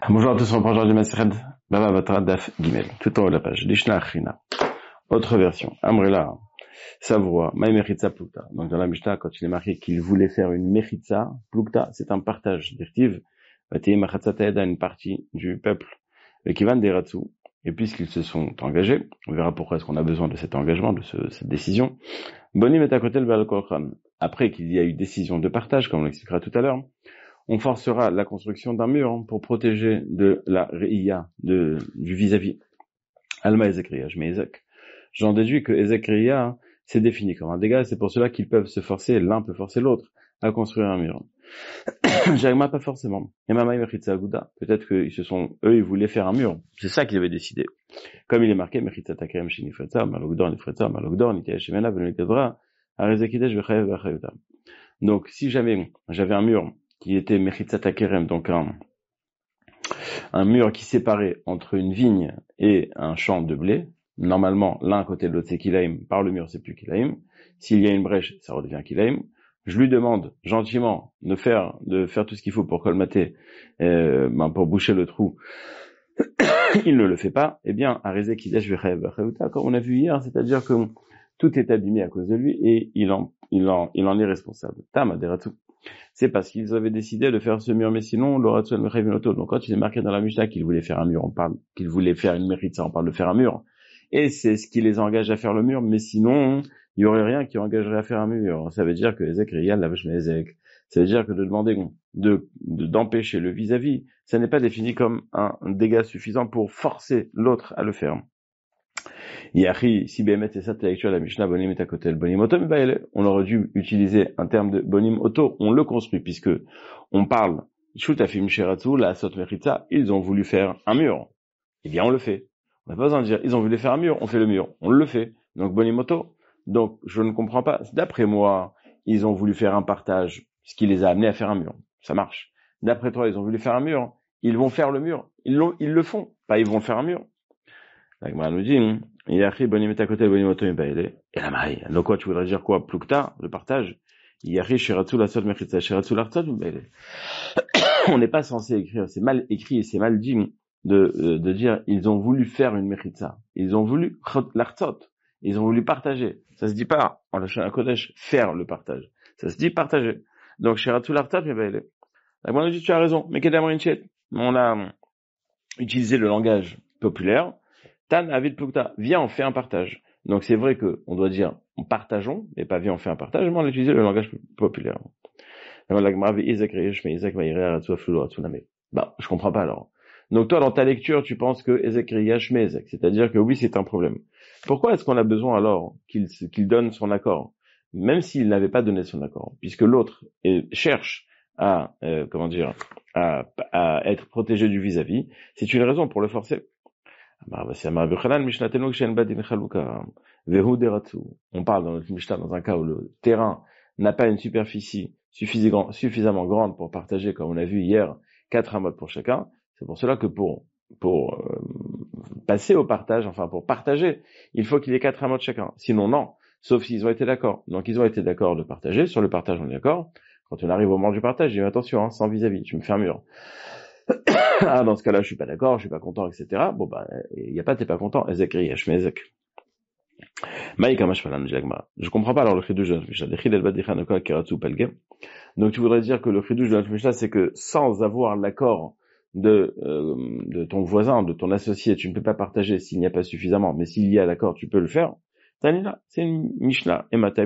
Bonjour à tous, on reprend du Masred, Baba Batra Daf Gimel, tout en haut de la page. Lishna Achrina. Autre version. Amrela, Savoura, Maï Mechitza Plukta. Donc dans la Mishnah, quand il est marqué qu'il voulait faire une Mechitza, Plukta, c'est un partage d'Irtiv, Vatei Machatza Taeda, une partie du peuple, et Kivan Deratsu. Et puisqu'ils se sont engagés, on verra pourquoi est-ce qu'on a besoin de cet engagement, de cette décision. Bonim est à côté le Kolkhan. Après qu'il y a eu décision de partage, comme on l'expliquera tout à l'heure, on forcera la construction d'un mur pour protéger de la Re'iyah, du vis-à-vis. Alma Ezek Re'iyah, je mets Ezek. J'en déduis que Ezek Re'iyah, c'est défini comme un dégât, c'est pour cela qu'ils peuvent se forcer, l'un peut forcer l'autre, à construire un mur. Jagma, pas forcément. Yamama Mechitza Aguda. Peut-être ils voulaient faire un mur. C'est ça qu'ils avaient décidé. Comme il est marqué, Mechitza Takerem Shinifretza, Malogdor Nifretza, Malogdor Nitya Shemena, Venekadra, Arezekidesh Vechayev Vachayuta. Donc, si jamais j'avais un mur qui était Mechitza Takerem, donc un mur qui séparait entre une vigne et un champ de blé. Normalement, l'un à côté de l'autre, c'est Kilaim. Par le mur, c'est plus Kilaim. S'il y a une brèche, ça redevient Kilaim. Je lui demande gentiment de faire tout ce qu'il faut pour colmater, pour boucher le trou. Il ne le fait pas. Eh bien, Arizé Kidesh Vechayev Vachayuta, comme on a vu hier, c'est-à-dire que tout est abîmé à cause de lui et il en est responsable. Tam Aderatu. C'est parce qu'ils avaient décidé de faire ce mur, mais sinon, l'oratsuel mechevinoto. Donc, quand il est marqué dans la Mishnah qu'il voulait faire un mur, on parle, qu'il voulait faire une méritza, on parle de faire un mur. Et c'est ce qui les engage à faire le mur, mais sinon, il y aurait rien qui engagerait à faire un mur. Ça veut dire que Ezek Riyal lavash Ezek. Ça veut dire que de demander, d'empêcher le vis-à-vis, ça n'est pas défini comme un dégât suffisant pour forcer l'autre à le faire. Yachi, si Bémet c'est ça, la Mishnah, Bonim est à côté, le Bonim Oto, on aurait dû utiliser un terme de Bonim Oto, on le construit, puisque on parle, Shutafim Sheratsu, la Sot Mechitza, ils ont voulu faire un mur. Eh bien, on le fait. On n'a pas besoin de dire, ils ont voulu faire un mur, on fait le mur. On le fait. Donc, Bonim Oto. Donc, je ne comprends pas. D'après moi, ils ont voulu faire un partage, ce qui les a amenés à faire un mur. Ça marche. D'après toi, ils ont voulu faire un mur, ils vont faire le mur. Ils le font. Pas, ils vont faire un mur. La Gemara nous dit, Yachi bonim et à côté bonim oto et la maille. Donc quoi, tu voudrais dire quoi? Plukta, le partage. Yachi shiratsu la sot mechitza shiratsu l'artzot baile. On n'est pas censé écrire, c'est mal écrit et c'est mal dit de dire ils ont voulu faire une mechitza. Ils ont voulu l'artzot. Ils ont voulu partager. Ça se dit pas en lâchant un kodesh faire le partage. Ça se dit partager. Donc shiratsu l'artzot baile. La Gemara nous dit tu as raison. Mais kedam rinchet. On a utilisé le langage populaire. Tan avid plukta, viens on fait un partage. Donc c'est vrai que on doit dire en partageons, mais pas viens on fait un partage, mais on a utilisé le langage populaire. Bah, je comprends pas alors. Donc toi dans ta lecture tu penses que Ezek Riyash Ezek, c'est-à-dire que oui c'est un problème. Pourquoi est-ce qu'on a besoin alors qu'il donne son accord, même s'il n'avait pas donné son accord, puisque l'autre cherche à à être protégé du vis-à-vis, c'est une raison pour le forcer. On parle dans notre Mishnah dans un cas où le terrain n'a pas une superficie suffisamment grande pour partager, comme on a vu hier, 4 amotes pour chacun. C'est pour cela que pour passer au partage, enfin pour partager, il faut qu'il y ait 4 amotes chacun. Sinon non, sauf s'ils ont été d'accord. Donc ils ont été d'accord de partager. Sur le partage, on est d'accord. Quand on arrive au moment du partage, je dis attention, sans vis-à-vis, tu me fais un mur. Ah, dans ce cas-là, je suis pas d'accord, je suis pas content, etc. Bon, bah, il y a pas, t'es pas content. Ezek Riyash, mais Ezek. Je comprends pas alors le chidouche de notre Mishnah. Donc tu voudrais dire que le chidouche de notre Mishnah, c'est que sans avoir l'accord de ton voisin, de ton associé, tu ne peux pas partager s'il n'y a pas suffisamment, mais s'il y a l'accord, tu peux le faire. Tanina, c'est une Mishnah.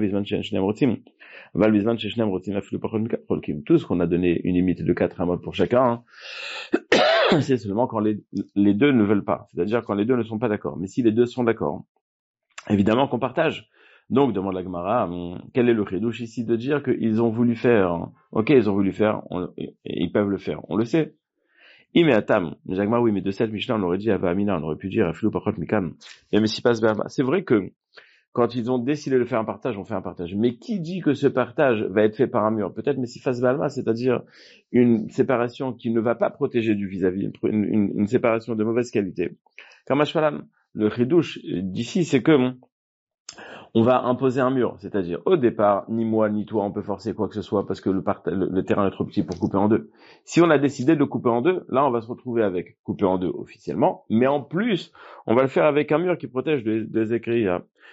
Tous qu'on a donné une limite de 4 amotes pour chacun, c'est seulement quand les deux ne veulent pas. C'est-à-dire quand les deux ne sont pas d'accord. Mais si les deux sont d'accord, évidemment qu'on partage. Donc, demande la Gemara, quel est le chidouche ici de dire qu'ils ont voulu faire, ok, ils ont voulu faire, ils peuvent le faire, on le sait. Imeatam, Jagma, oui, mais de cette Mishnah, on aurait dit Ava Amina, on aurait pu dire Afilou Pachot Mikan. Mais si passe c'est vrai que quand ils ont décidé de faire un partage, on fait un partage. Mais qui dit que ce partage va être fait par un mur? Peut-être mais si face Balma, c'est-à-dire une séparation qui ne va pas protéger du vis-à-vis, une séparation de mauvaise qualité. Kamashvalan, le chidouche d'ici, c'est que on va imposer un mur. C'est-à-dire, au départ, ni moi, ni toi, on peut forcer quoi que ce soit parce que le terrain est trop petit pour couper en deux. Si on a décidé de le couper en deux, là, on va se retrouver avec couper en deux officiellement, mais en plus, on va le faire avec un mur qui protège des écrits.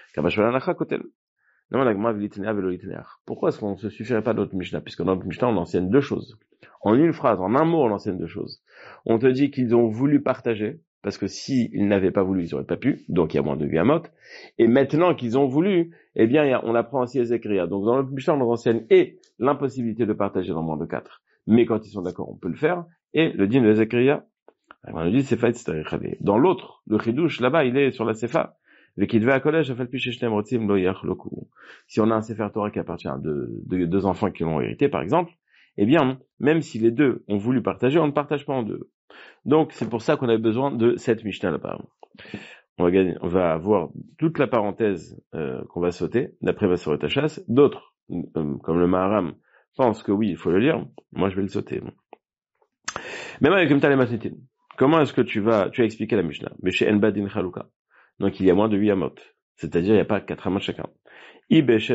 Pourquoi est-ce qu'on ne se suffirait pas de notre Mishnah? Puisque dans notre Mishnah, on enseigne deux choses. En une phrase, en un mot, on enseigne deux choses. On te dit qu'ils ont voulu partager, parce que s'ils n'avaient pas voulu, ils n'auraient pas pu, donc il y a moins de Viamot. Et maintenant qu'ils ont voulu, eh bien, on apprend aussi les écrits. Donc dans notre Mishnah, on nous enseigne et l'impossibilité de partager dans moins de 4. Mais quand ils sont d'accord, on peut le faire. Et le din de Zechariah, on nous dit Sefa et Tztarech. Dans l'autre, le Chidouche, là-bas, il est sur la Sefa. Si on a un Sefer Torah qui appartient à deux enfants qui l'ont hérité, par exemple, eh bien, même si les deux ont voulu partager, on ne partage pas en deux. Donc, c'est pour ça qu'on a besoin de cette Mishnah là-bas. On va avoir toute la parenthèse qu'on va sauter, d'après Vassor et Tachas. D'autres, comme le Maharam, pensent que oui, il faut le lire. Moi, je vais le sauter. Même avec Mtalematetin, comment est-ce que tu as expliqué la Mishnah? Mais chez Enbadin Chaluka. Donc, il y a moins de 8 amot. C'est-à-dire, il n'y a pas 4 amot chacun. Ok, j'ai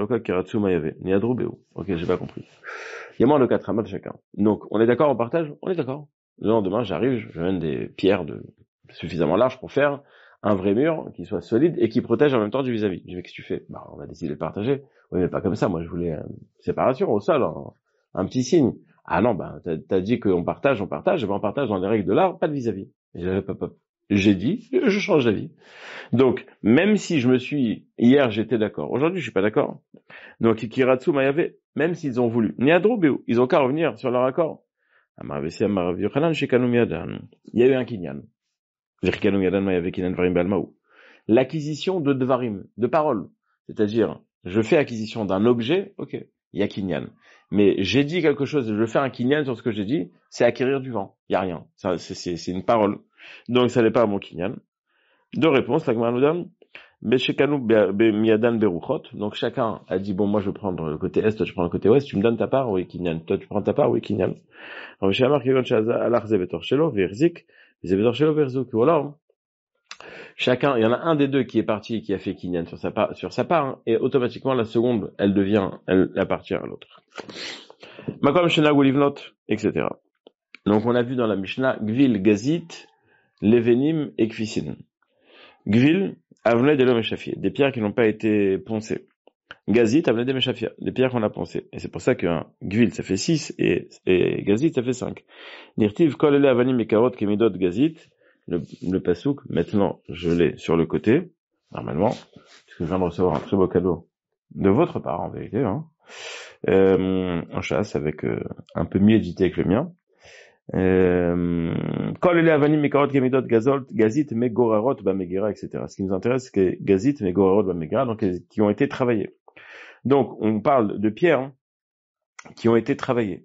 pas compris. Il y a moins de 4 amot chacun. Donc, on est d'accord, on partage? On est d'accord. Le lendemain, j'arrive, je mène des pierres suffisamment larges pour faire un vrai mur qui soit solide et qui protège en même temps du vis-à-vis. Je dis, mais qu'est-ce que tu fais? Bah, on va décider de partager. Oui, mais pas comme ça. Moi, je voulais séparation au sol, un petit signe. Ah non, bah, t'as dit qu'on partage, et ben on partage dans les règles de l'art, pas de vis-à-vis. J'ai dit, je change d'avis. Donc, même si hier j'étais d'accord, aujourd'hui je suis pas d'accord. Donc, Kiratsu Mayave, même s'ils ont voulu, Niadrobeu, ils ont qu'à revenir sur leur accord. Il y a eu un kinyan. L'acquisition de dvarim, de paroles. C'est-à-dire, je fais acquisition d'un objet, ok, il y a kinyan. Mais j'ai dit quelque chose, je fais un kinyan sur ce que j'ai dit, c'est acquérir du vent. Il y a rien. Ça, c'est une parole. Donc, ça n'est pas mon kinyan. Deux réponses, la Gemara nous donne. Donc chacun a dit, bon, moi je vais prendre le côté est, toi tu prends le côté ouest, tu me donnes ta part, oui, kinyan. Toi tu prends ta part, oui, kinyan. Ou alors, chacun, il y en a un des deux qui est parti et qui a fait kinyan sur sa part, hein, et automatiquement la seconde, elle appartient à l'autre. Makom Shena Gulivnot, etc. Donc on a vu dans la Mishnah, Gvil, Gazit, Levenim et Kfisin. Gvil, Avnei de l'Omeshafia, des pierres qui n'ont pas été poncées. Gazit, Avnei de Meshafia, des pierres qu'on a poncées. Et c'est pour ça qu'un Gvil, ça fait 6, et Gazit, ça fait 5. Nirtiv, Kolele Avanim et Karot, Kemidot, Gazit, le pasouk, maintenant, je l'ai sur le côté, normalement, puisque je viens de recevoir un très beau cadeau de votre part, en vérité, hein. En chasse, avec un peu mieux édité que le mien. Gazit, Megorarot, Bamegera, etc. Ce qui nous intéresse, c'est Gazit, Megorarot, Bamegera, donc qui ont été travaillés. Donc, on parle de pierres hein, qui ont été travaillées.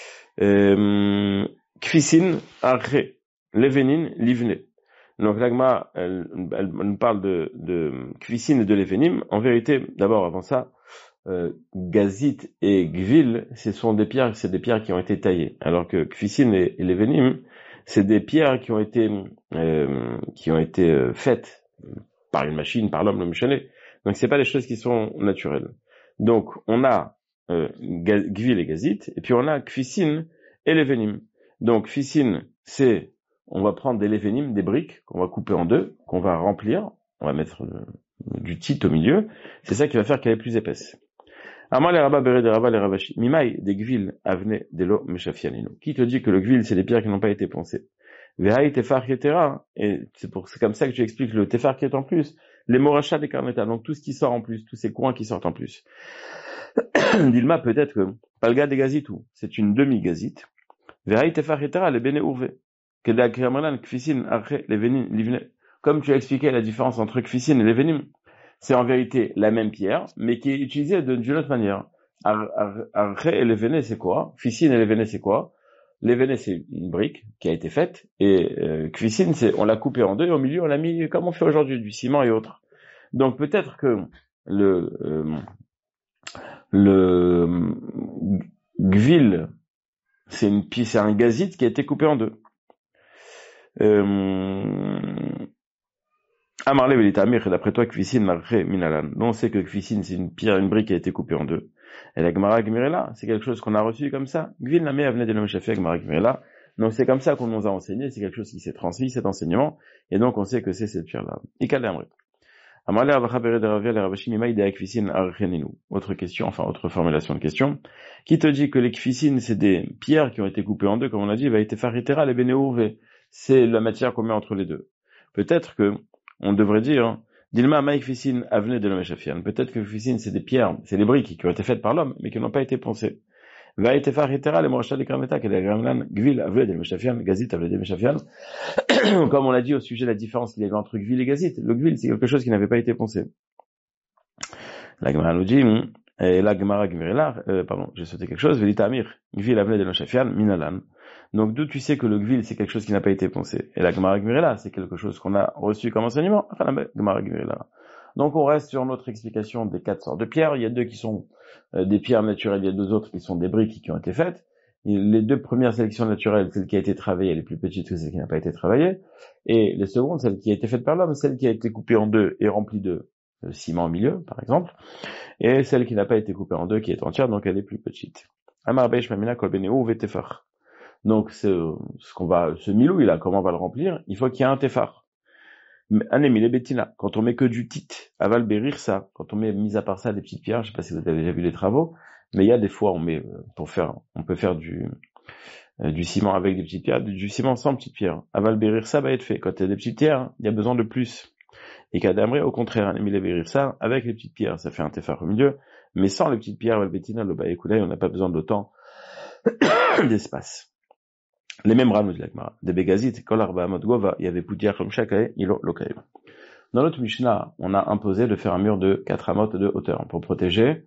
Kfisin, Arre, Levenin, Livne. Donc, l'agma, elle nous parle de Kfisin et de Levenim. En vérité, d'abord, avant ça, Gazit et Gvil, c'est des pierres qui ont été taillées, alors que Kfisin et Levenim, c'est des pierres qui ont été faites par une machine, par l'homme, le Mishané. Donc c'est pas des choses qui sont naturelles. Donc on a Gvil et Gazit, et puis on a Kfisin et Levenim. Donc Kfisin, on va prendre des Levenim, des briques qu'on va couper en deux, qu'on va remplir, on va mettre du tit au milieu. C'est ça qui va faire qu'elle est plus épaisse. Amar les rabba beret des rabba les ravashi. Mimaï des gvil avne delo meshafianino. Qui te dit que le gvil c'est des pierres qui n'ont pas été poncées? Vehaï tefar ketera. Et c'est comme ça que tu expliques le tefar qui est en plus. Les morachas des carneta. Donc tout ce qui sort en plus, tous ces coins qui sortent en plus. Dilma peut-être que palga des gazitou. C'est une demi-gazite. Vehaï tefar ketera les bene urve. Keda kramanan kfisin arche les venin livne. Comme tu as expliqué la différence entre kfisin et les venim. C'est en vérité la même pierre, mais qui est utilisée d'une autre manière. Arche et Levené, c'est quoi? Kfisin et Levené, c'est quoi? Levené, c'est une brique qui a été faite, et Kfisin, on l'a coupé en deux, et au milieu, on l'a mis, comme on fait aujourd'hui, du ciment et autres. Donc peut-être que le Gvil, c'est un gazite qui a été coupé en deux. Amarle velitamir, d'après toi, kfisin l'arche minalan. Nous, on sait que kfisin, c'est une pierre, une brique qui a été coupée en deux. Et la Gemara Gmirela, c'est quelque chose qu'on a reçu comme ça. Gvil Namé venait de l'Omeshafi Gemara Gmirela. Donc c'est comme ça qu'on nous a enseigné, c'est quelque chose qui s'est transmis, cet enseignement, et donc on sait que c'est cette pierre-là. Autre question, enfin autre formulation de question, qui te dit que les kfisines, c'est des pierres qui ont été coupées en deux, comme on a dit, va être faritera les bénéouvé, c'est la matière qu'on met entre les deux. Peut-être que, on devrait dire, Dilma Maïk Fissin avenue de l'Omeshafian, peut-être que kfisines, c'est des pierres, c'est des briques qui ont été faites par l'homme, mais qui n'ont pas été poncées. Va être faritera les morachas de Krameta, qui est la Gramlan, Gvil avenue de l'Omeshafian, Gazit avenue de l'Omeshafian. Comme on l'a dit au sujet de la différence qu'il y avait entre Gvil et Gazit. Le Gvil, c'est quelque chose qui n'avait pas été poncé. La Gemara nous dit, et la Gemara Gmirela, j'ai sauté quelque chose, Velita Amir, Gvil avenue de l'Omeshafian, Minalan. Donc d'où tu sais que le Gvil, c'est quelque chose qui n'a pas été poncé. Et la Gemara Gmirela, c'est quelque chose qu'on a reçu comme enseignement. Gemara Gmirela. Donc on reste sur notre explication des 4 sortes de pierres. Il y a 2 qui sont des pierres naturelles, il y a 2 autres qui sont des briques qui ont été faites. Les 2 premières sélections naturelles, celle qui a été travaillée, elle est plus petite que celle qui n'a pas été travaillée. Et les secondes, celle qui a été faite par l'homme, celle qui a été coupée en 2 et remplie de ciment au milieu, par exemple. Et celle qui n'a pas été coupée en 2, qui est entière, donc elle est plus petite. Amar Beish Mamina Kol Beneu Vetefar. Donc ce milou, comment on va le remplir? Il faut qu'il y ait un tefar. Anémile Bettina, quand on met que du tit, aval bérir ça, quand on met, mis à part ça, des petites pierres, je sais pas si vous avez déjà vu les travaux, mais il y a des fois, on peut faire du ciment avec des petites pierres, du ciment sans petites pierres. Aval bérir ça va être fait. Quand il y a des petites pierres, il y a besoin de plus. Et Kadamré, au contraire, anémile bérir ça, avec les petites pierres, ça fait un tefar au milieu, mais sans les petites pierres, aval bettina, le baïkoulay, on n'a pas besoin d'autant d'espace. Les mêmes rames de l'Agmara. Des Begazit, Kol Arba Amot Gova, il y avait Poutia comme Shakae, Ilo Lokae. Dans notre Mishnah, on a imposé de faire un mur de 4 amot de hauteur pour protéger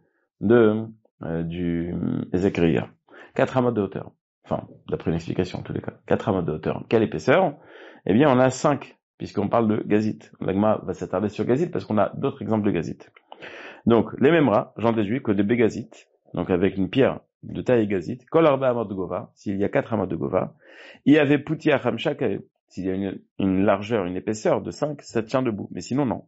du Ezekriya. 4 amot de hauteur. Enfin, d'après une explication, en tous les cas. 4 amot de hauteur. Quelle épaisseur? Eh bien, on a 5, puisqu'on parle de Gazit. L'Agmara va s'attarder sur Gazit parce qu'on a d'autres exemples de Gazit. Donc, les mêmes rats, j'en déduis que des Begazit, donc avec une pierre de taille Gazit, Kol Arba Amot de Gova, s'il y a 4 amot de Gova, il y avait Poutia Hamshakae, s'il y a une largeur, une épaisseur de 5, ça tient debout. Mais sinon, non.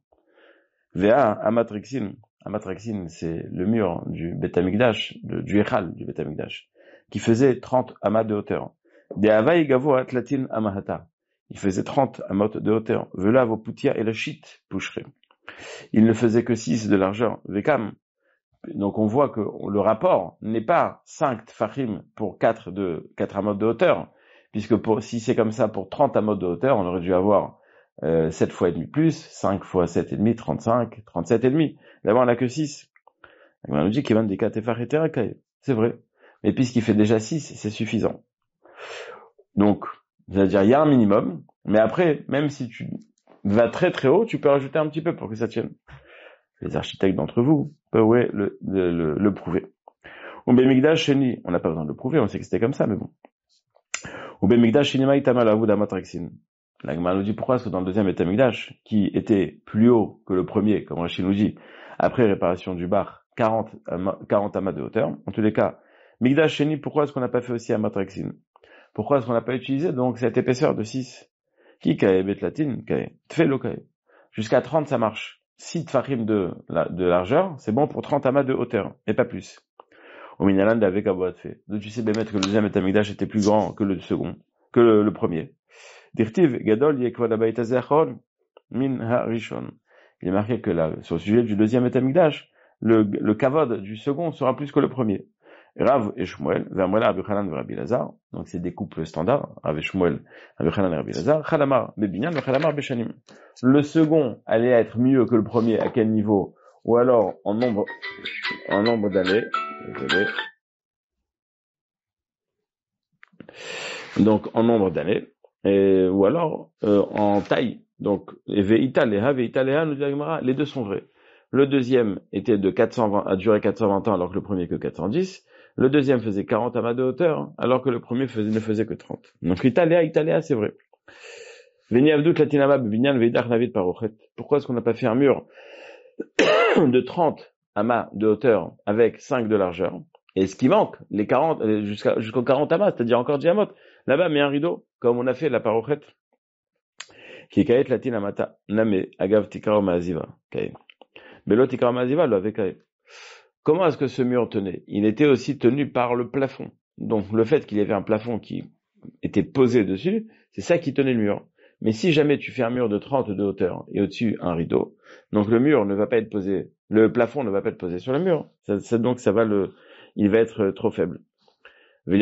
Vea Amatrexin. Amatrexin, c'est le mur du Beth Amikdash, du Echal du Beth Amikdash, qui faisait 30 amas de hauteur. De Havai Gavo Atlatin Amahata. Il faisait 30 amot de hauteur. Vela vo Poutia et la Shit Poucherait. Il ne faisait que 6 de largeur. Vekam. Donc on voit que le rapport n'est pas 5 tfachim pour 4 amot de hauteur, puisque si c'est comme ça pour 30 amot de hauteur, on aurait dû avoir 7 fois et demi plus, 5 fois 7 et demi, 35, 37 et demi. D'abord on n'a que 6. On nous dit qu'il y a 24 tefach et terakaï. C'est vrai. Mais puisqu'il fait déjà 6, c'est suffisant. Donc, c'est-à-dire il y a un minimum, mais après, même si tu vas très très haut, tu peux rajouter un petit peu pour que ça tienne. Les architectes d'entre vous peuvent le prouver. Ou Bemigdash Sheni, on n'a pas besoin de le prouver, on sait que c'était comme ça, mais bon. Ou Bemigdash Sheni Maïtama Lavud Amatraxin. La Gemara nous dit pourquoi est-ce que dans le deuxième Betamigdash, qui était plus haut que le premier, comme Rachid nous dit, après réparation du bar, 40 amas de hauteur. En tous les cas, Migdash Sheni, pourquoi est-ce qu'on n'a pas fait aussi Amatraxin? Pourquoi est-ce qu'on n'a pas utilisé donc cette épaisseur de 6? Qui kae betlatin kae tfelo kae. Jusqu'à 30 ça marche. 6 tfachim de largeur, c'est bon pour 30 amas de hauteur, et pas plus. Au Minaland avec Aboat fait. Donc tu sais bien mettre que le deuxième Betamigdash était plus grand que le second, que le premier. Dirtiv gadol yekvad abayit azechol min harishon. Il est marqué que là, sur le sujet du deuxième Betamigdash, le kavod du second sera plus que le premier. Rav et Shmuel, Vermola, Rabbi Chanan et Rabbi Lazar, donc c'est des couples standards, Rav et Shmuel, Rabbi Chanan et Rabbi Lazar, Chalamar, Bebinyan, Chalamar, Beshanim. Le second allait être mieux que le premier, à quel niveau? Ou alors, en nombre d'années, désolé. Donc, en nombre d'années, ou alors, en taille. Donc, Veita Leha, nous dit la Gemara, les deux sont vrais. Le deuxième était de 420, a duré 420 ans, alors que le premier que 410. Le deuxième faisait 40 amas de hauteur, alors que le premier ne faisait que 30. Donc, Italéa, c'est vrai. Pourquoi est-ce qu'on n'a pas fait un mur de 30 amas de hauteur avec 5 de largeur? Et ce qui manque, les 40, jusqu'aux 40 amas, c'est-à-dire encore diamètre. Là-bas, met un rideau, comme on a fait la parochet. Qui kaet latin amata name agav tikara maaziva. Belo tikara maaziva lo avait. Comment est-ce que ce mur tenait? Il était aussi tenu par le plafond. Donc le fait qu'il y avait un plafond qui était posé dessus, c'est ça qui tenait le mur. Mais si jamais tu fais un mur de 30 de hauteur et au-dessus un rideau, donc le mur ne va pas être posé, le plafond ne va pas être posé sur le mur. Donc il va être trop faible. Ok,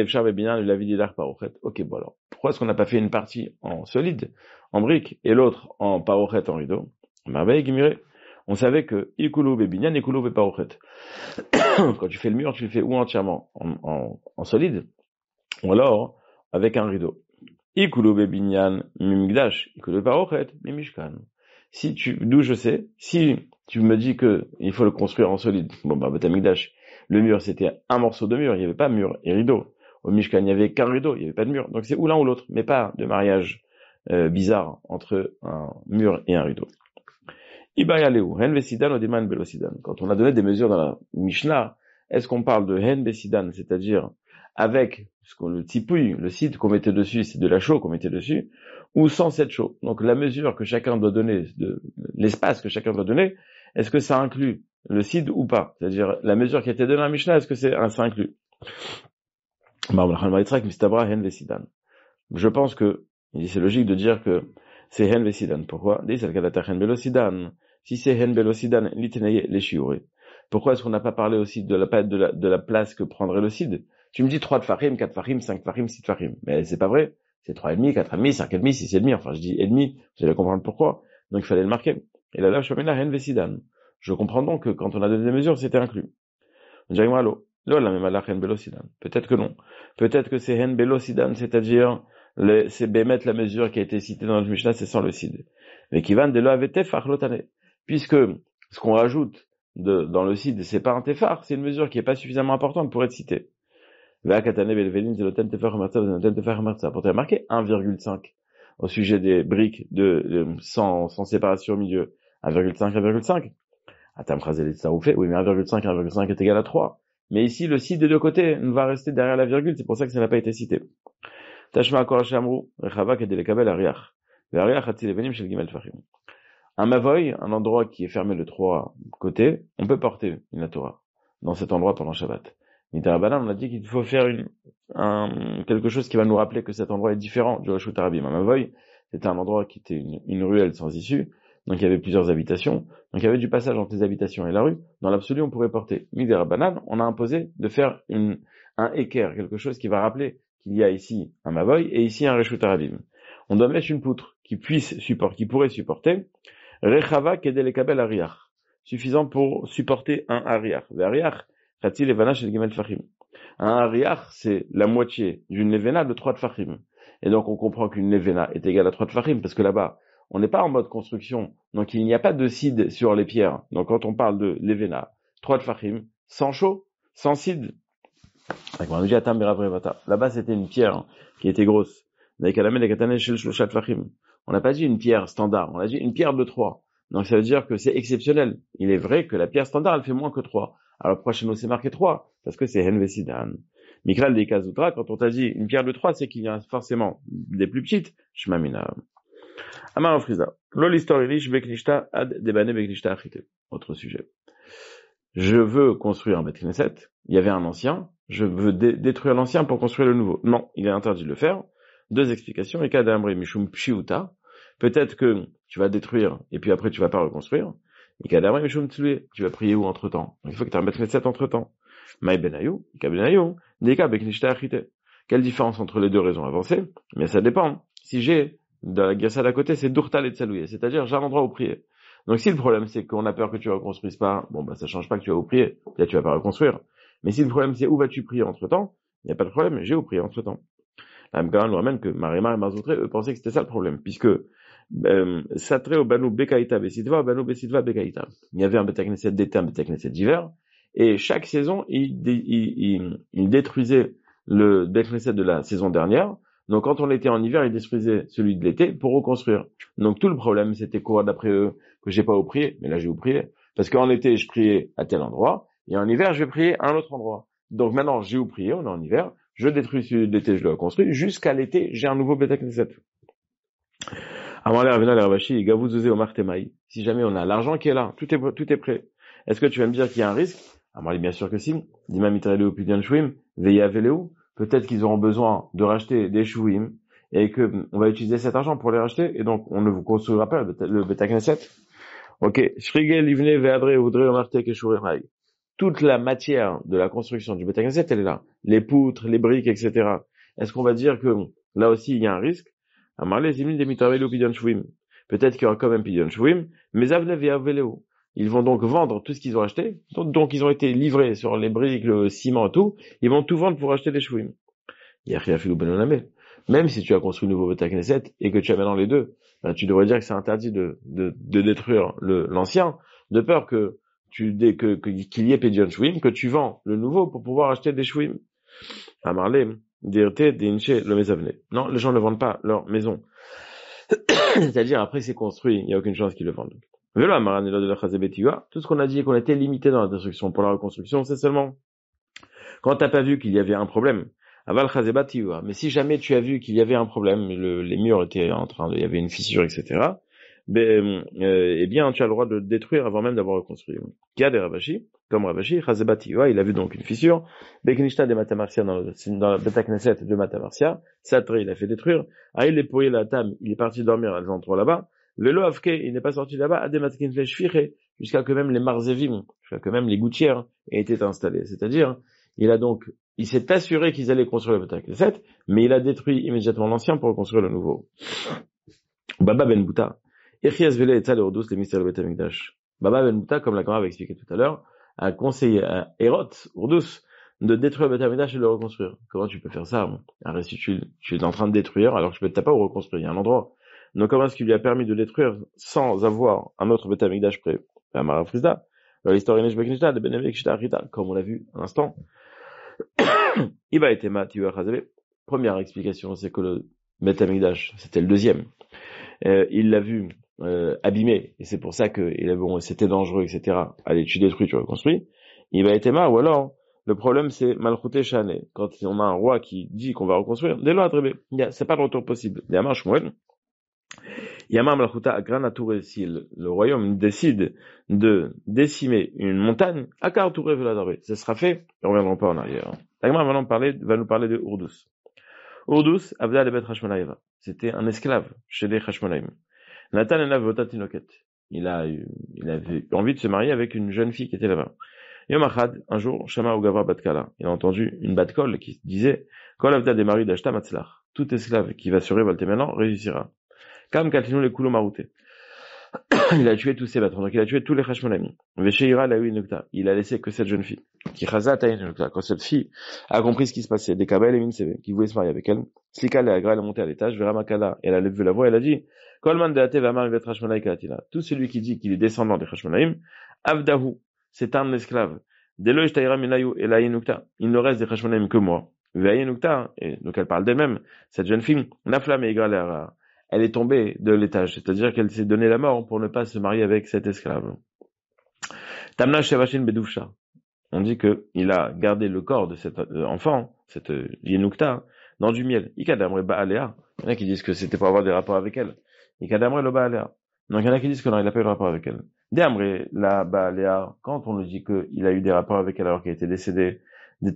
bon alors, pourquoi est-ce qu'on n'a pas fait une partie en solide, en brique, et l'autre en parochet, en rideau? On savait que ikulu bebinyan, ikulu beparochet. Quand tu fais le mur, tu le fais ou entièrement en solide, ou alors avec un rideau. Ikulu bebinyan mimigdash, ikulu beparochet mimishkan. D'où je sais, si tu me dis que il faut le construire en solide, bon bah betamigdash, le mur c'était un morceau de mur, il n'y avait pas mur et rideau. Au Mishkan, il n'y avait qu'un rideau, il n'y avait pas de mur. Donc c'est ou l'un ou l'autre, mais pas de mariage bizarre entre un mur et un rideau. Quand on a donné des mesures dans la Mishnah, est-ce qu'on parle de hen besidan, c'est-à-dire avec le tipouille, le sid qu'on mettait dessus, c'est de la chaux qu'on mettait dessus, ou sans cette chaux? Donc la mesure que chacun doit donner, l'espace que chacun doit donner, est-ce que ça inclut le sid ou pas? C'est-à-dire la mesure qui a été donnée dans la Mishnah, est-ce que ça inclut? Je pense que c'est logique de dire que c'est hen vesidan. Pourquoi? Si c'est hen belosidan, litenaye les shiuré. Pourquoi est-ce qu'on n'a pas parlé aussi de la place que prendrait le sid? Tu me dis 3 tfachim, 4 tfachim, 5 tfachim, 6 tfachim. Mais c'est pas vrai. C'est 3,5, 4,5, 5,5, 6,5. Enfin, je dis et demi. Vous allez comprendre pourquoi. Donc, il fallait le marquer. Et là, je la hen vesidan. Je comprends donc que quand on a donné des mesures, c'était inclus. Peut-être que non. Peut-être que c'est hen belosidan, c'est-à-dire c'est bémet la mesure qui a été citée dans le Mishnah, c'est sans le sid. Mais qui van de lo avete farlotane. Puisque ce qu'on rajoute dans le sid, c'est pas un tefar, c'est une mesure qui est pas suffisamment importante pour être citée. Pour te remarquer 1,5 au sujet des briques sans séparation au milieu. 1,5, 1,5. Oui, mais 1,5, 1,5 est égal à 3. Mais ici, le sid des deux côtés va rester derrière la virgule, c'est pour ça que ça n'a pas été cité. Un mavoy, un endroit qui est fermé de 3 côtés, on peut porter une Torah dans cet endroit pendant Shabbat. Mitarabanan, on a dit qu'il faut faire quelque chose qui va nous rappeler que cet endroit est différent du Reshut Harabim. Un mavoy, c'était un endroit qui était une ruelle sans issue, donc il y avait plusieurs habitations, donc il y avait du passage entre les habitations et la rue. Dans l'absolu, on pourrait porter. Mitarabanan, on a imposé de faire un équerre, quelque chose qui va rappeler qu'il y a ici un mavoy et ici un Reshut Harabim. On doit mettre une poutre qui pourrait supporter Rechava kedel ekabel ariach, suffisant pour supporter un ariach. Le ariach, chatzil levana shel gimel tfachim. Un ariach, c'est la moitié d'une levena de 3 tfachim. Et donc on comprend qu'une levena est égale à 3 tfachim, parce que là-bas, on n'est pas en mode construction, donc il n'y a pas de sid sur les pierres. Donc quand on parle de levena, 3 tfachim, sans chaud, sans sid. Là-bas, c'était une pierre qui était grosse. On n'a pas dit une pierre standard, on a dit une pierre de 3. Donc ça veut dire que c'est exceptionnel. Il est vrai que la pierre standard, elle fait moins que 3. Alors prochainement, c'est marqué 3, parce que c'est hen vesidan. Mikral de Kazutra, quand on t'a dit une pierre de 3, c'est qu'il y a forcément des plus petites. Shmamina. Amar Afriza. Lol historilish beklishta ad debane beklishta achite. Autre sujet. Je veux construire un Beth Knesset. Il y avait un ancien. Je veux détruire l'ancien pour construire le nouveau. Non, il est interdit de le faire. 2 explications. Ekadamre mishum pshiuta. Peut-être que tu vas détruire et puis après tu vas pas reconstruire. Ekadamre mishum tsue. Tu vas prier où entre temps? Il faut que tu aies un Beth Knesset entre temps. Maï benayu, ikabenayu, deka beknishta achite. Quelle différence entre les deux raisons avancées? Mais ça dépend. Si j'ai de la Gassad à côté, c'est Dourtal et Tsalouye. C'est-à-dire, j'ai un endroit où prier. Donc si le problème c'est qu'on a peur que tu reconstruises pas, bon bah ça change pas que tu vas où prier, là tu vas pas reconstruire. Mais si le problème c'est où vas-tu prier entre temps, il n'y a pas de problème, j'ai où prier entre temps. La Mgara nous ramène que Marimar et Mazoutré, eux pensaient que c'était ça le problème, puisque Satré au Banou Bekaïta Besidva, Banou Besidva Bekaïta. Il y avait un Beth Knesset d'été, un Beth Knesset d'hiver, et chaque saison il détruisait le Beth Knesset de la saison dernière. Donc quand on était en hiver, ils détruisaient celui de l'été pour reconstruire. Donc tout le problème, c'était quoi d'après eux? Que j'ai pas où prier, mais là j'ai où prier. Parce qu'en été, je priais à tel endroit, et en hiver, je vais prier à un autre endroit. Donc maintenant, j'ai où prier, on est en hiver, je détruis celui de l'été, je le reconstruis, jusqu'à l'été, j'ai un nouveau Beth Knesset. Amarle Ravina le Ravashi, Gavou Zuzé Omar Temaï. Si jamais on a l'argent qui est là, tout est prêt. Est-ce que tu vas me dire qu'il y a un risque? Amarle, bien sûr que si. Dima Mitraleu Pidian Shouim, Veya Veleu. Peut-être qu'ils auront besoin de racheter des Shouim et que on va utiliser cet argent pour les racheter et donc on ne vous construira pas le Beta Knesset. Ok. Shrigel Livne Veadre Oudre Omar Tek Shourimai. Toute la matière de la construction du Beta Knesset, elle est là. Les poutres, les briques, etc. Est-ce qu'on va dire que là aussi il y a un risque? Peut-être qu'il y aura quand même Pidyon Shvuim, mais Avnev et Aveleo. Ils vont donc vendre tout ce qu'ils ont acheté, donc ils ont été livrés sur les briques, le ciment et tout, ils vont tout vendre pour acheter les Shvuim. Même si tu as construit le nouveau Beta Knesset et que tu as maintenant les deux, ben, tu devrais dire que c'est interdit de détruire l'ancien, de peur qu'il y ait Pidyon Shvuim, que tu vends le nouveau pour pouvoir acheter des Shvuim. Amarle, Dirte, Dinche, le Mezavne. Non, les gens ne vendent pas leur maison. C'est-à-dire, après c'est construit, il n'y a aucune chance qu'ils le vendent. Tout ce qu'on a dit qu'on était limité dans la destruction pour la reconstruction, c'est seulement quand t'as pas vu qu'il y avait un problème. Mais si jamais tu as vu qu'il y avait un problème, les murs étaient il y avait une fissure, etc., eh bien, tu as le droit de le détruire avant même d'avoir reconstruit. Kia des Ravashi, comme Ravashi, Chazebatiwa, il a vu donc une fissure, Bekinishta de Matamarsia dans la Beta Knesset de Matamarsia, Satre, il a fait détruire, il est pourri la table, il est parti dormir à l'endroit là-bas, Velo Avke, il n'est pas sorti là-bas, Adematkin Fleshfiche, jusqu'à que même les Marzevim, jusqu'à que même les gouttières aient été installées. C'est-à-dire, il s'est assuré qu'ils allaient construire le Beta Knesset, mais il a détruit immédiatement l'ancien pour reconstruire le nouveau. Baba Ben Bouta. Echias Vele et Tzal Ordus, les mystères du Beth Amikdash. Baba Ben Bouta, comme la Gemara avait expliqué tout à l'heure, a conseillé à Hérot, Ordus, de détruire le Beth Amikdash et de le reconstruire. Comment tu peux faire ça? Alors, si tu es en train de détruire, alors que tu peux pas où reconstruire, il y a un endroit. Donc, comment est-ce qu'il lui a permis de détruire sans avoir un autre Beth Amikdash prêt? Amara Frisda. L'historien Neshbeknishta, de Benemek Shita Rita, comme on l'a vu à l'instant. Iba et Tema, Tiwa Chazave. Première explication, c'est que le Beth Amikdash, c'était le deuxième. Il l'a vu abîmé, et c'est pour ça que c'était dangereux, etc. Allez, tu détruis, tu reconstruis. Il va être marre, ou alors, le problème c'est Malchouté Shane. Quand on a un roi qui dit qu'on va reconstruire, dès lors, c'est pas de retour possible. Yamar Shmuel, Yamar Malchouta Agrana Touré, si le royaume décide de décimer une montagne, Akar Touré Veladaré, ce sera fait, ils reviendront pas en arrière. L'Agma va nous parler de Urdus. Urdus, Avda de Bet Hashmonaïva. C'était un esclave chez les Hashmonaïm. Nathan il a eu envie de se marier avec une jeune fille qui était là-bas. Yom Achad, un jour, Shama Ogava Batkala, il a entendu une batkol qui disait, Kol Avda des maris d'Ashta Matzlach. Tout esclave qui va se révolter maintenant réussira. Kam Katinu le Kulo Marouté. Il a tué tous ses patrons, donc il a tué tous les Hashmonaïm. Vesheira la Nukta. Il a laissé que cette jeune fille. Qui Chazat Nukta. Quand cette fille a compris ce qui se passait, des Kabel et Minseve, qui voulaient se marier avec elle, Slika le Agra, elle est montée à l'étage, Veramakala, elle a levé la voix, elle a dit, Kolman de Ate Vamar Vet Hashmonaï Katina. Tout celui qui dit qu'il est descendant des Hashmonaïm, Avdahu, c'est un esclave. Deloish Taïra Minayu et la Nukta. Il ne reste des Hashmonaïm que moi. Veya Nukta, et donc elle parle d'elle-même, cette jeune fille, Naflam et Igra elle est tombée de l'étage, c'est-à-dire qu'elle s'est donné la mort pour ne pas se marier avec cet esclave. Tamna Shavashin Bedoucha. On dit que il a gardé le corps de cet enfant, cette Yenukta, dans du miel. Ikadamre Baalea. Il y en a qui disent que c'était pour avoir des rapports avec elle. Ikadamre le Baalea. Donc il y en a qui disent que non, il n'a pas eu de rapport avec elle. Deamre la Baalea, quand on nous dit qu'il a eu des rapports avec elle alors qu'elle était décédée, il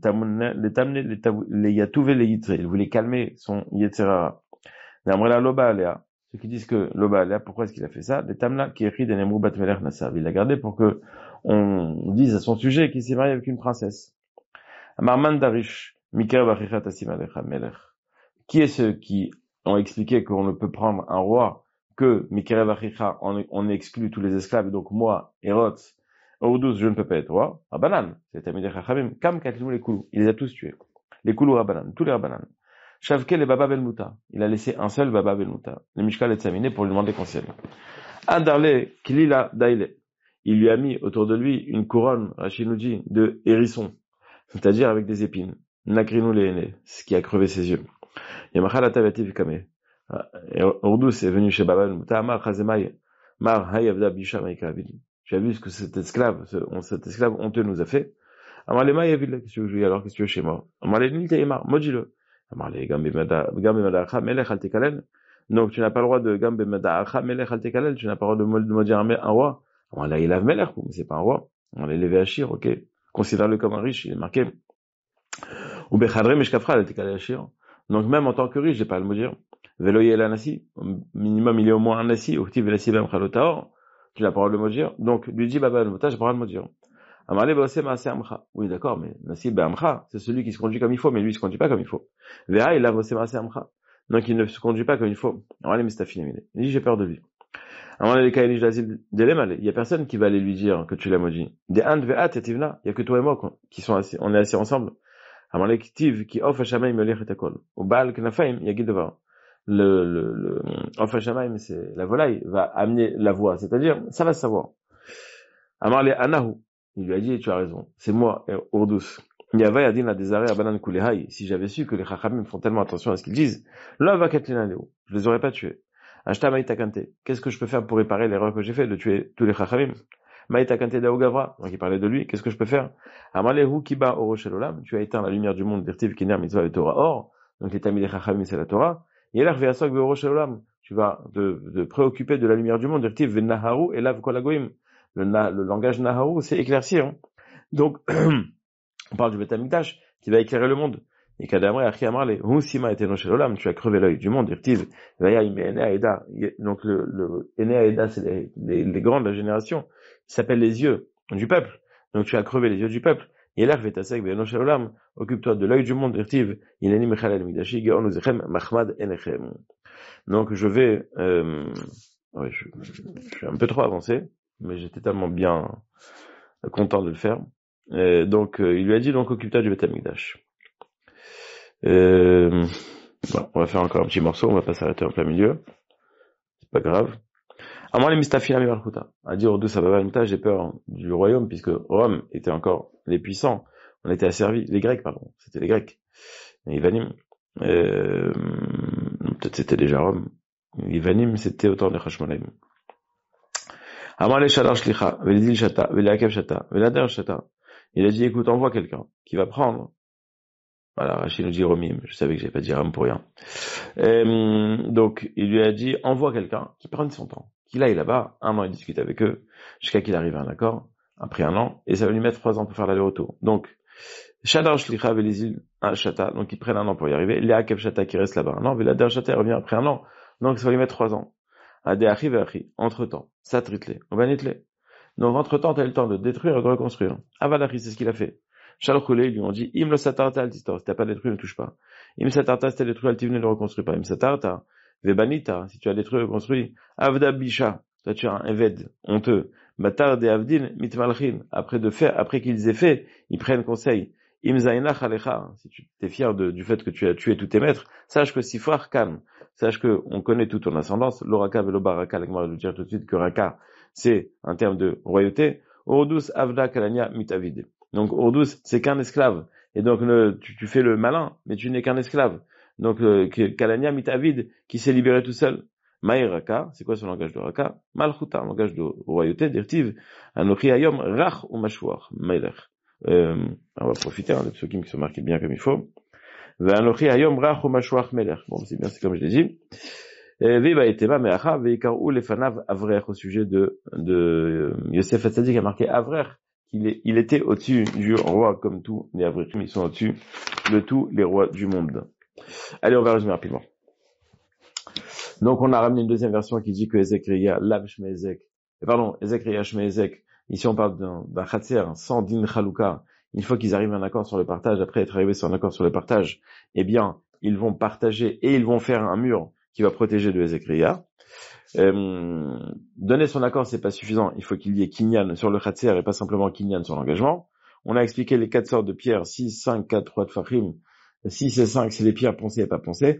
voulait calmer son Yetzerara. Ceux qui disent que Loba Alea, pourquoi est-ce qu'il a fait ça? Des Tamla qui écrit des Nemrou Batmeler Nassav. Il l'a gardé pour que on dise à son sujet qu'il s'est marié avec une princesse. Amarman Darish, Mikael Vachicha Tassim Alecha Melech. Qui est ceux qui ont expliqué qu'on ne peut prendre un roi que Mikael Vachicha, on exclut tous les esclaves, donc moi, Hérot, Ordus, je ne peux pas être roi. Rabanan, c'est Amideh Chachamim, Kam Katlou les Koulou. Il les a tous tués. Les Koulou Rabanan, tous les Rabanan. Shavke le Baba Belmuta. Il a laissé un seul Baba Belmuta. Le Mishkal est examiné pour lui demander conseil. Adarle Kilila Daile. Il lui a mis autour de lui une couronne, Rachinuji, de hérisson. C'est-à-dire avec des épines. Nakrinou Lehene, ce qui a crevé ses yeux. Yamachal Atavativ Kame. Ordus est venu chez Baba Belmuta. Amar Chazemai. Mar Hayavda Bisha Maïkavid. Tu as vu ce que cet esclave honteux nous a fait? Amar Lema Yavid, qu'est-ce que tu veux alors, qu'est-ce que tu veux chez moi? Amar Lenil Taïmar, Modjile. Donc, tu n'as pas le droit de gambe meda'acha melech al tekalel, tu n'as pas le droit de maudire un roi. Alors là, il a melech, mais c'est pas un roi. On l'a élevé à Shir, ok. Considère-le comme un riche, il est marqué. Ou bechadre meshkafra al tekalel Shir. Donc, même en tant que riche, j'ai pas à le maudire. Veloye la nasi. Au minimum, il est au moins un nasi. Ou ktiv velasi bem chalotaor. Tu n'as pas le droit de le maudire. Donc, lui dit, baba, le j'ai pas le droit de le maudire. Amarle bosse maase amcha. Oui, d'accord, mais nasi be'amcha, c'est celui qui se conduit comme il faut, mais lui, il se conduit pas comme il faut. Veha, il a bosse maase amcha. Donc, il ne se conduit pas comme il faut. Alors, les mistafines, il dit, j'ai peur de lui. Alors, les kaïlis d'asile, il y a personne qui va aller lui dire que tu l'as maudit. Des ant ve'at et tivna. Il y a que toi et moi qui sont assis, on est assis ensemble. Alors, les ktiv qui offre shamaim melech et akol. Au baal knafaim, yagid devar. Le offre shamaim, c'est la volaille, va amener la voix. C'est-à-dire, ça va se savoir. Alors, les anahu. Il lui a dit, tu as raison, c'est moi, Urdus. Si j'avais su que les Chachamim font tellement attention à ce qu'ils disent, je les aurais pas tués. Qu'est-ce que je peux faire pour réparer l'erreur que j'ai fait de tuer tous les Chachamim? Donc il parlait de lui, qu'est-ce que je peux faire? Tu as éteint la lumière du monde, Or, donc les tamis des Chachamim c'est la Torah. Tu vas te préoccuper de la lumière du monde, le langage Naharu, c'est éclaircir. Hein. Donc, on parle du Beth Amikdash, qui va éclairer le monde. Et Kadamre, Achi Amarle, Husima et Tenoshel Olam, tu as crevé l'œil du monde, Irtiv, Vaya Ime Ene Aeda. Donc, le Ene Aeda, c'est les grands de la génération, qui s'appellent les yeux du peuple. Donc, tu as crevé les yeux du peuple. Yeler Vetasek, Venoshel Olam, occupe-toi de l'œil du monde, Irtiv, Ineni Mechalel Midashi, Geon Uzechem, Mahmad Enechem. Donc, je vais, ouais, je suis un peu trop avancé, mais j'étais tellement bien content de le faire. Donc, il lui a dit, donc, occupe-toi du Beth Amikdash. Bon, on va faire encore un petit morceau, on va pas s'arrêter en plein milieu. C'est pas grave. Amar les mistafina mivalchuta. A dit Urdus Ababa, j'ai peur du royaume, puisque Rome était encore les puissants. On était asservis, les Grecs, pardon. C'était les Grecs. Ivanim. Peut-être c'était déjà Rome. Ivanim, c'était autant de Hashmonaim. Amar les Shadar Shlicha, Velidil Shata, Velakev Shata, Velader Shata. Il a dit, écoute, envoie quelqu'un qui va prendre. Voilà, Rachid nous dit Romim. Je savais que j'avais pas dit Ram pour rien. Donc, il lui a dit, envoie quelqu'un qui prenne son temps. Qu'il aille là-bas, 1 an, il discute avec eux, jusqu'à qu'il arrive à un accord, après 1 an, et ça va lui mettre 3 ans pour faire l'aller-retour. Donc, Shadar Shlicha Velizil Shata, donc ils prennent 1 an pour y arriver. Léa Kev Shata qui reste là-bas 1 an, Velader Shata revient après 1 an. Donc, ça va lui mettre 3 ans. Ade Achi Ve'achi, entre-temps, Satritle, Obanitle. Donc, entre-temps, tu as le temps de détruire et de reconstruire. Avalachi, c'est ce qu'il a fait. Shalchulé, ils lui ont dit, Im lo satarta al tistor, si t'as pas détruit, ne touche pas. Im satarta, si t'as détruit, al tivne, ne reconstruis pas. Im satarta, vebanita, si tu as détruit, reconstruit. Avda bisha, toi tu as un eved, honteux. Batar de avdin, mitmalchin, après qu'ils aient fait, ils prennent conseil. Im zainach alecha, si tu t'es fier du fait que tu as tué tous tes maîtres, sache que sifar calme, sache que on connaît toute ton ascendance, l'oraka velo baraka, l'agmar de dire tout de suite que raka, c'est un terme de royauté. Ordus avda kalania mitavid. Donc, Urdus, c'est qu'un esclave. Et donc, tu fais le malin, mais tu n'es qu'un esclave. Donc, Kalania mitavid, qui s'est libéré tout seul. Maï Raka, c'est quoi son langage de Raka? Malchuta, un langage de royauté, d'Irtiv. Anochi Ayom, Rach ou Mashouar, Melech. On va profiter, de ceux qui sont marqués bien comme il faut. Anochi Ayom, Rach ou Mashouar, Melech. Bon, c'est bien, c'est comme je l'ai dit. Viva et Teba, Meacha, Veikarou, Lefanav, Avrech, au sujet de Yosef Hatzadik, qui a marqué Avrech. Il était au-dessus du roi, comme tous les Avrechim, ils sont au-dessus de tous les rois du monde. Allez, on va résumer rapidement. Donc, on a ramené une deuxième version qui dit que Ezek Reya, Lav Shme Ezek, Ezek Reya Shme Ezek, ici on parle d'un Khatser, sans din Chalouka. Une fois qu'ils arrivent à un accord sur le partage, après être arrivés sur un accord sur le partage, eh bien, ils vont partager et ils vont faire un mur qui va protéger de Ezek Reya. Donner son accord, c'est pas suffisant. Il faut qu'il y ait kinyan sur le khatser et pas simplement kinyan sur l'engagement. On a expliqué les 4 sortes de pierres, 6, 5, 4, 3 de fachim. 6 et 5, c'est les pierres poncées et pas poncées.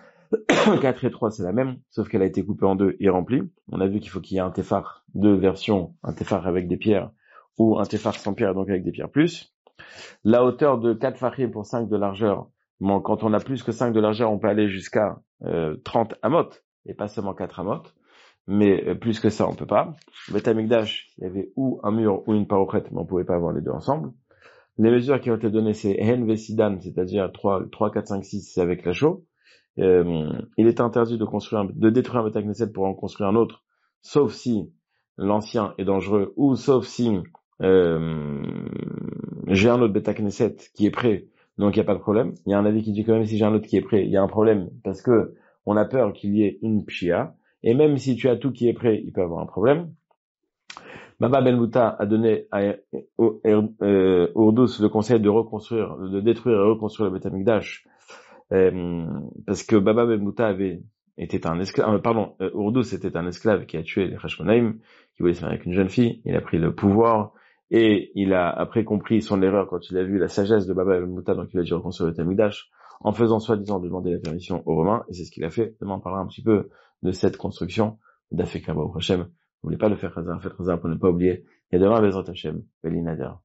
4 et 3, c'est la même, sauf qu'elle a été coupée en 2 et remplie. On a vu qu'il faut qu'il y ait un tefar, 2 versions, un tefar avec des pierres, ou un tefar sans pierre, donc avec des pierres plus. La hauteur de 4 fachim pour 5 de largeur. Bon, quand on a plus que 5 de largeur, on peut aller jusqu'à 30 amot, et pas seulement 4 amot. Mais plus que ça, on peut pas. Beth Amikdash, il y avait ou un mur ou une parochet, mais on pouvait pas avoir les deux ensemble. Les mesures qui ont été données, c'est Hen Vesidan, c'est-à-dire 3, 4, 5, 6, c'est avec la chaux. il est interdit de détruire un Beth Knesset pour en construire un autre, sauf si l'ancien est dangereux, ou sauf si j'ai un autre Beth Knesset qui est prêt, donc il n'y a pas de problème. Il y a un avis qui dit que même si j'ai un autre qui est prêt, il y a un problème, parce que on a peur qu'il y ait une pshia, et même si tu as tout qui est prêt, il peut avoir un problème. Baba Ben Mouta a donné à Urdus le conseil de détruire et reconstruire le Beth Amikdash, parce que Baba Ben Mouta était un esclave, Urdus était un esclave qui a tué les Hashmonaïm, qui voulait se marier avec une jeune fille. Il a pris le pouvoir et il a après compris son erreur quand il a vu la sagesse de Baba Ben Mouta, donc il a dû reconstruire le Beth Amikdash en faisant soi-disant demander la permission aux Romains, et c'est ce qu'il a fait. Demain on parlera un petit peu de cette construction d'Afek Rabba Hashem. N'oubliez pas de faire Chazar, faites Chazar pour ne pas oublier. Et demain, Bezrat Hashem, Belinadar.